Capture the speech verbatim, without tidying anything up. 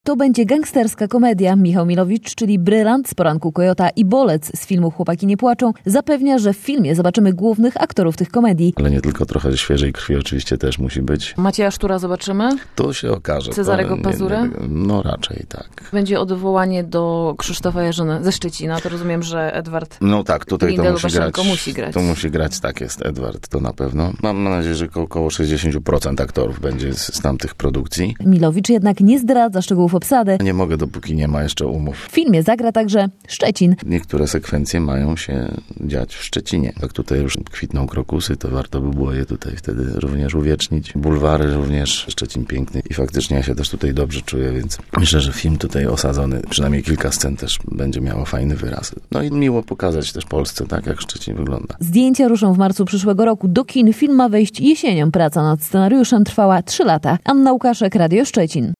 To będzie gangsterska komedia. Michał Milowicz, czyli brylant z Poranku Kojota i Bolec z filmu Chłopaki nie płaczą, zapewnia, że w filmie zobaczymy głównych aktorów tych komedii. Ale nie tylko, trochę świeżej krwi oczywiście też musi być. Macieja Sztura zobaczymy? To się okaże. Cezarego To, Pazurę? Nie, nie, no raczej tak. Będzie odwołanie do Krzysztofa Jarzyny ze Szczecina. To rozumiem, że Edward No tak, tutaj to musi grać, musi grać. To musi grać, tak jest, Edward, to na pewno. Mam nadzieję, że około sześćdziesiąt procent aktorów będzie z, z tamtych produkcji. Milowicz jednak nie zdradza szczegółów obsady. Nie mogę, dopóki nie ma jeszcze umów. W filmie zagra także Szczecin. Niektóre sekwencje mają się dziać w Szczecinie. Jak tutaj już kwitną krokusy, to warto by było je tutaj wtedy również uwiecznić. Bulwary również, Szczecin piękny i faktycznie ja się też tutaj dobrze czuję, więc myślę, że film tutaj osadzony, przynajmniej kilka scen też będzie miało fajny wyraz. No i miło pokazać też Polsce, tak jak Szczecin wygląda. Zdjęcia ruszą w marcu przyszłego roku. Do kin film ma wejść jesienią. Praca nad scenariuszem trwała trzy lata. Anna Łukaszek, Radio Szczecin.